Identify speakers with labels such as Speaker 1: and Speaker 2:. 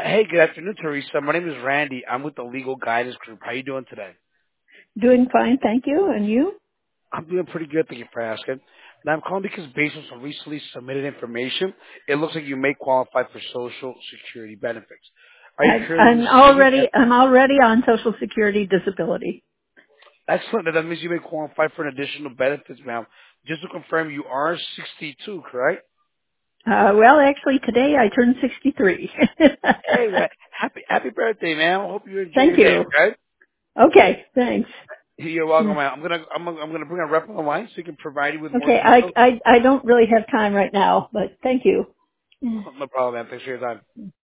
Speaker 1: Hey, good afternoon, Teresa. My name is Randy. I'm with the Legal Guidance Group. How you doing today?
Speaker 2: Doing fine, thank you. And you?
Speaker 1: I'm doing pretty good. Thank you for asking. Now, I'm calling because based on some recently submitted information, it looks like you may qualify for Social Security benefits. Are you currently receiving that?
Speaker 2: I'm already on Social Security disability.
Speaker 1: Excellent. That means you may qualify for an additional benefits, ma'am. Just to confirm, you are 62, correct?
Speaker 2: Well, actually, today I turned 63.
Speaker 1: Hey, man. Happy birthday, man. I hope you enjoy
Speaker 2: Thank
Speaker 1: your day,
Speaker 2: you.
Speaker 1: okay?
Speaker 2: Okay, thanks.
Speaker 1: You're welcome,
Speaker 2: Mm.
Speaker 1: man. I'm gonna bring a rep on the line so he can provide you with more
Speaker 2: Okay,
Speaker 1: details.
Speaker 2: I don't really have time right now, but thank you.
Speaker 1: No problem, man. Thanks for your time.